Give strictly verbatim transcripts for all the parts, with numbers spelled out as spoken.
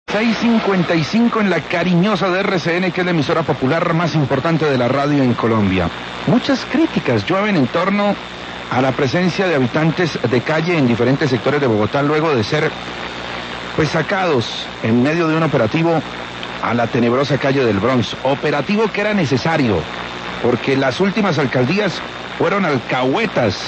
seis cincuenta y cinco en la cariñosa de R C N, que es la emisora popular más importante de la radio en Colombia. Muchas críticas llueven en torno a la presencia de habitantes de calle en diferentes sectores de Bogotá, luego de ser pues sacados en medio de un operativo a la tenebrosa calle del Bronx. Operativo que era necesario, porque las últimas alcaldías fueron alcahuetas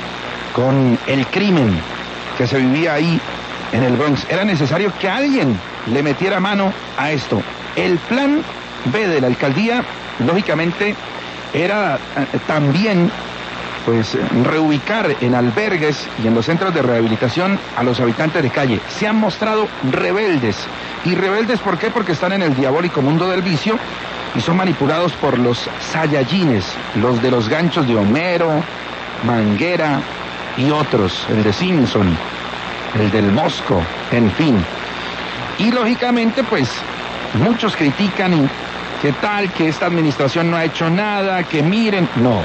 con el crimen que se vivía ahí en el Bronx. Era necesario que alguien le metiera mano a esto. El plan B de la alcaldía, lógicamente, era eh, también pues reubicar en albergues y en los centros de rehabilitación a los habitantes de calle. Se han mostrado rebeldes. ¿Y rebeldes por qué? Porque están en el diabólico mundo del vicio y son manipulados por los Saiyajines, los de los ganchos de Homero, Manguera y otros, el de Simpson, el del Mosco, en fin. Y lógicamente, pues, muchos critican y qué tal, que esta administración no ha hecho nada, que miren, no.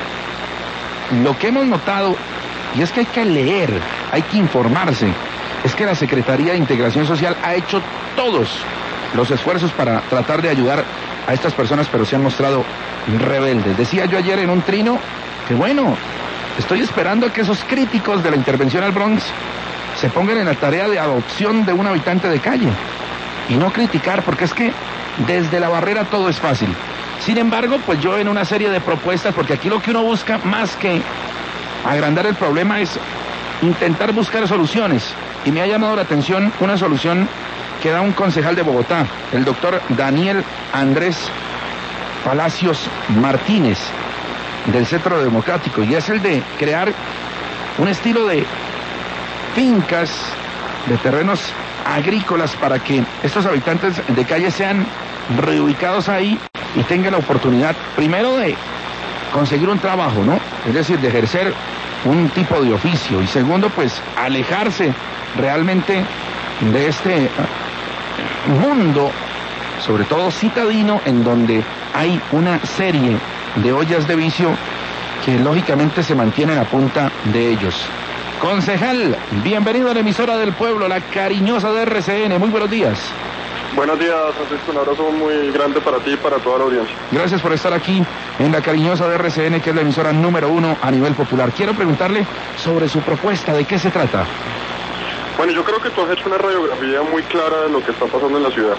Lo que hemos notado, y es que hay que leer, hay que informarse, es que la Secretaría de Integración Social ha hecho todos los esfuerzos para tratar de ayudar a estas personas, pero se han mostrado rebeldes. Decía yo ayer en un trino que bueno, estoy esperando a que esos críticos de la intervención al Bronx se pongan en la tarea de adopción de un habitante de calle y no criticar, porque es que desde la barrera todo es fácil. Sin embargo, pues yo en una serie de propuestas, porque aquí lo que uno busca más que agrandar el problema es intentar buscar soluciones, y me ha llamado la atención una solución que da un concejal de Bogotá, el doctor Daniel Andrés Palacios Martínez, del Centro Democrático, y es el de crear un estilo de fincas, de terrenos agrícolas, para que estos habitantes de calle sean reubicados ahí y tengan la oportunidad, primero, de conseguir un trabajo, ¿no? Es decir, de ejercer un tipo de oficio, y segundo, pues, alejarse realmente de este mundo, sobre todo citadino, en donde hay una serie de ollas de vicio que lógicamente se mantienen a punta de ellos. Concejal, bienvenido a la emisora del pueblo, la cariñosa de R C N. Muy buenos días. Buenos días, Francisco. Un abrazo muy grande para ti y para toda la audiencia. Gracias por estar aquí en la cariñosa de R C N, que es la emisora número uno a nivel popular. Quiero preguntarle sobre su propuesta, ¿de qué se trata? Bueno, yo creo que tú has hecho una radiografía muy clara de lo que está pasando en la ciudad.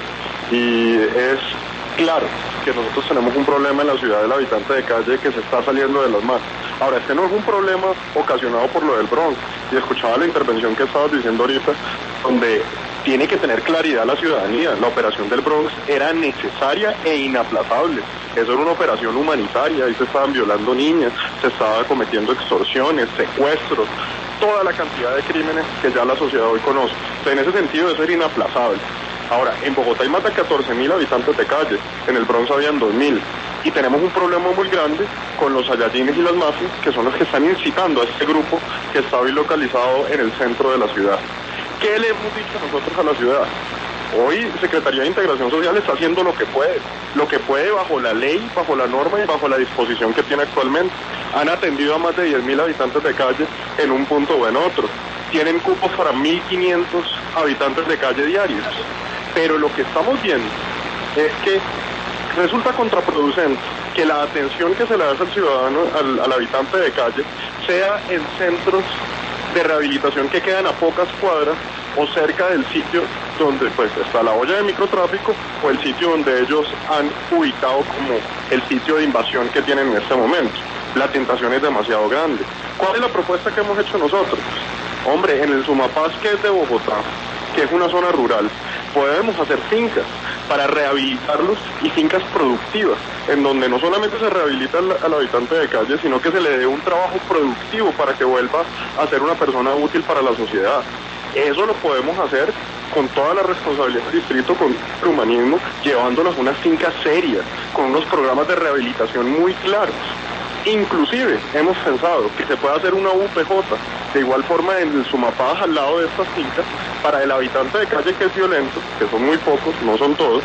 Y es claro que nosotros tenemos un problema en la ciudad del habitante de calle que se está saliendo de las manos. Ahora, este no es un problema ocasionado por lo del Bronx. Y escuchaba la intervención que estabas diciendo ahorita, donde tiene que tener claridad la ciudadanía. La operación del Bronx era necesaria e inaplazable. Eso era una operación humanitaria. Ahí se estaban violando niñas, se estaba cometiendo extorsiones, secuestros, toda la cantidad de crímenes que ya la sociedad hoy conoce. O sea, en ese sentido, eso era inaplazable. Ahora, en Bogotá hay más de catorce mil habitantes de calle, en el Bronx habían dos mil. Y tenemos un problema muy grande con los Saiyajines y las mafias, que son los que están incitando a este grupo que está hoy localizado en el centro de la ciudad. ¿Qué le hemos dicho nosotros a la ciudad? Hoy Secretaría de Integración Social está haciendo lo que puede, lo que puede bajo la ley, bajo la norma y bajo la disposición que tiene actualmente. Han atendido a más de diez mil habitantes de calle en un punto o en otro. Tienen cupos para mil quinientos habitantes de calle diarios. Pero lo que estamos viendo es que resulta contraproducente que la atención que se le da al ciudadano, al, al habitante de calle, sea en centros de rehabilitación que quedan a pocas cuadras o cerca del sitio donde pues está la olla de microtráfico, o el sitio donde ellos han ubicado como el sitio de invasión que tienen en este momento. La tentación es demasiado grande. ¿Cuál es la propuesta que hemos hecho nosotros? Hombre, en el Sumapaz, que es de Bogotá, que es una zona rural, podemos hacer fincas para rehabilitarlos, y fincas productivas, en donde no solamente se rehabilita al, al habitante de calle, sino que se le dé un trabajo productivo para que vuelva a ser una persona útil para la sociedad. Eso lo podemos hacer con toda la responsabilidad del distrito, con el humanismo, llevándonos unas fincas serias, con unos programas de rehabilitación muy claros. Inclusive hemos pensado que se puede hacer una U P J, de igual forma en el Sumapaz, al lado de estas fincas, para el habitante de calle que es violento, que son muy pocos, no son todos,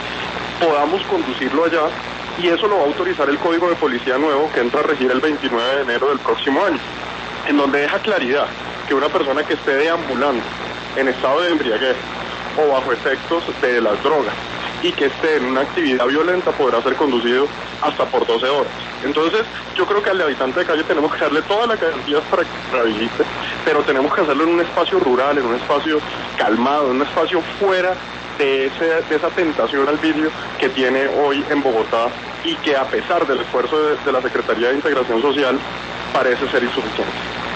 podamos conducirlo allá, y eso lo va a autorizar el Código de Policía nuevo, que entra a regir el veintinueve de enero del próximo año, en donde deja claridad que una persona que esté deambulando en estado de embriaguez o bajo efectos de las drogas, y que esté en una actividad violenta podrá ser conducido hasta por doce horas. Entonces, yo creo que al habitante de calle tenemos que darle todas las garantías para que se rehabilite, pero tenemos que hacerlo en un espacio rural, en un espacio calmado, en un espacio fuera de, ese, de esa tentación al vicio que tiene hoy en Bogotá, y que a pesar del esfuerzo de, de la Secretaría de Integración Social parece ser insuficiente.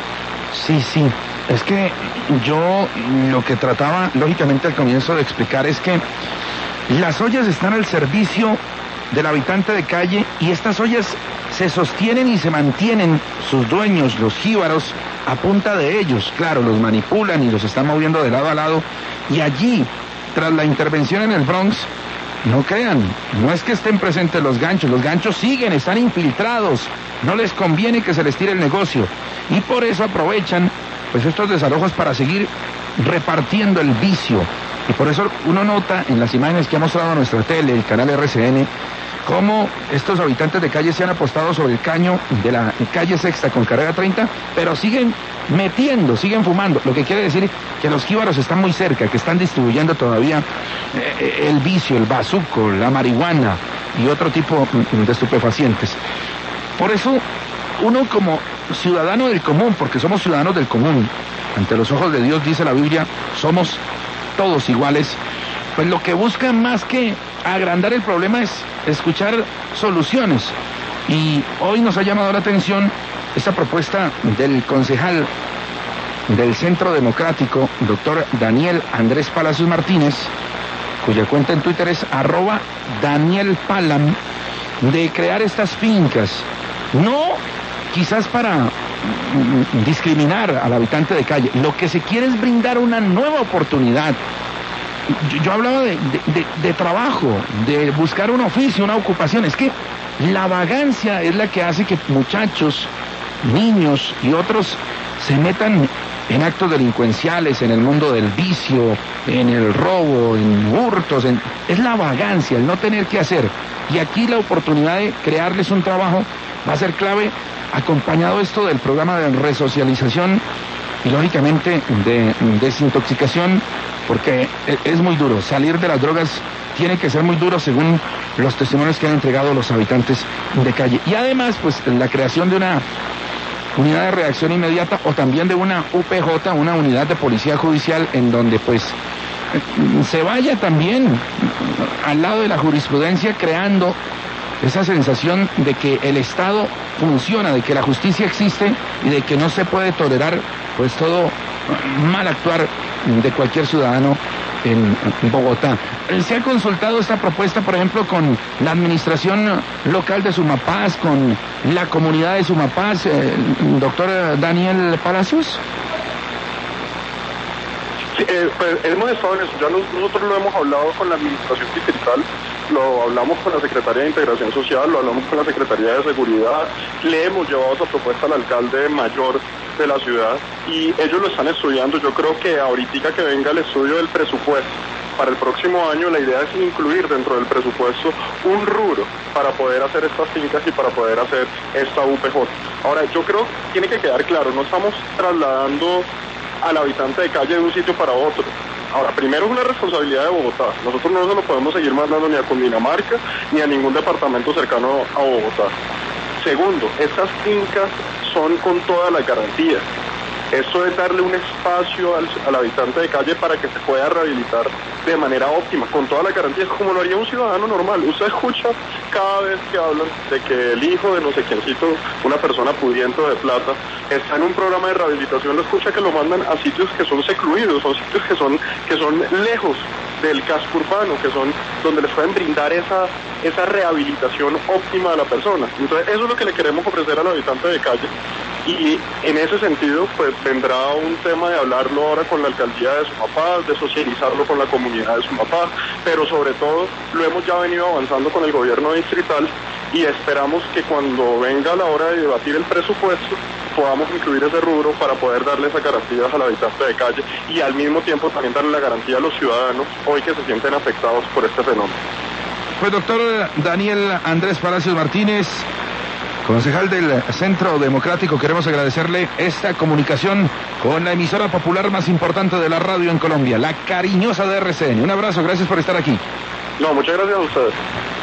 Sí, sí, es que yo lo que trataba lógicamente al comienzo de explicar es que las ollas están al servicio del habitante de calle, y estas ollas se sostienen y se mantienen sus dueños, los jíbaros, a punta de ellos. Claro, los manipulan y los están moviendo de lado a lado, y allí, tras la intervención en el Bronx, no crean, no es que estén presentes los ganchos, los ganchos siguen, están infiltrados, no les conviene que se les tire el negocio, y por eso aprovechan pues estos desalojos para seguir repartiendo el vicio. Y por eso uno nota en las imágenes que ha mostrado nuestra tele, el canal R C N, cómo estos habitantes de calle se han apostado sobre el caño de la calle Sexta con carrera treinta, pero siguen metiendo, siguen fumando, lo que quiere decir que los jíbaros están muy cerca, que están distribuyendo todavía eh, el vicio, el bazuco, la marihuana y otro tipo de estupefacientes. Por eso uno como ciudadano del común, porque somos ciudadanos del común, ante los ojos de Dios, dice la Biblia, somos todos iguales, pues lo que buscan más que agrandar el problema es escuchar soluciones. Y hoy nos ha llamado la atención esta propuesta del concejal del Centro Democrático, doctor Daniel Andrés Palacios Martínez, cuya cuenta en Twitter es arroba Daniel Palam, de crear estas fincas, no quizás para discriminar al habitante de calle, lo que se quiere es brindar una nueva oportunidad. Yo, yo hablaba de, de, de, de trabajo, de buscar un oficio, una ocupación. Es que la vagancia es la que hace que muchachos, niños y otros se metan en actos delincuenciales, en el mundo del vicio, en el robo, en hurtos. En... Es la vagancia, el no tener que hacer. Y aquí la oportunidad de crearles un trabajo va a ser clave, acompañado esto del programa de resocialización y lógicamente de desintoxicación, porque es muy duro. Salir de las drogas tiene que ser muy duro según los testimonios que han entregado los habitantes de calle. Y además, pues la creación de una unidad de reacción inmediata, o también de una U P J, una unidad de policía judicial, en donde pues se vaya también al lado de la jurisprudencia, creando esa sensación de que el Estado funciona, de que la justicia existe y de que no se puede tolerar pues todo mal actuar de cualquier ciudadano en Bogotá. ¿Se ha consultado esta propuesta, por ejemplo, con la administración local de Sumapaz, con la comunidad de Sumapaz, eh, doctor Daniel Palacios? Sí, eh, pues hemos estado en eso. Ya nos, nosotros lo hemos hablado con la administración distrital, lo hablamos con la Secretaría de Integración Social, lo hablamos con la Secretaría de Seguridad, le hemos llevado esa propuesta al alcalde mayor de la ciudad y ellos lo están estudiando. Yo creo que ahorita que venga el estudio del presupuesto para el próximo año, la idea es incluir dentro del presupuesto un rubro para poder hacer estas fincas y para poder hacer esta U P J. Ahora, yo creo que tiene que quedar claro, no estamos trasladando al habitante de calle de un sitio para otro. Ahora, primero es una responsabilidad de Bogotá. Nosotros no se lo podemos seguir mandando ni a Cundinamarca ni a ningún departamento cercano a Bogotá. Segundo, estas fincas son con todas las garantías. Esto es darle un espacio al, al habitante de calle para que se pueda rehabilitar de manera óptima, con todas las garantías, como lo haría un ciudadano normal. Usted escucha cada vez que hablan de que el hijo de no sé quiéncito, una persona pudiente de plata, está en un programa de rehabilitación, lo escucha que lo mandan a sitios que son secluidos, son sitios que son, que son lejos del casco urbano, que son donde les pueden brindar esa, esa rehabilitación óptima a la persona. Entonces, eso es lo que le queremos ofrecer al habitante de calle. Y en ese sentido, pues vendrá un tema de hablarlo ahora con la alcaldía de Sumapaz, de socializarlo con la comunidad de Sumapaz, pero sobre todo lo hemos ya venido avanzando con el gobierno distrital y esperamos que cuando venga la hora de debatir el presupuesto podamos incluir ese rubro para poder darle esas garantías al habitante de calle y al mismo tiempo también darle la garantía a los ciudadanos hoy que se sienten afectados por este fenómeno. Pues doctor Daniel Andrés Palacios Martínez, Concejal del Centro Democrático, queremos agradecerle esta comunicación con la emisora popular más importante de la radio en Colombia, la cariñosa de R C N. Un abrazo, gracias por estar aquí. No, muchas gracias a ustedes.